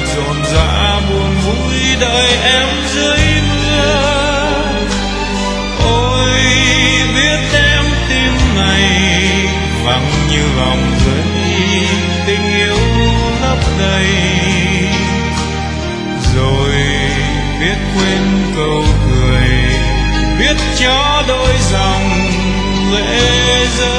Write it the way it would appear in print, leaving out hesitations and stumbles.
rộn rã buồn vui đợi em dưới mưa. Ôi biết em tim này vắng như vòng giấy, tình yêu lấp đầy. Rồi biết quên câu cười, biết cho đôi dòng lệ rơi.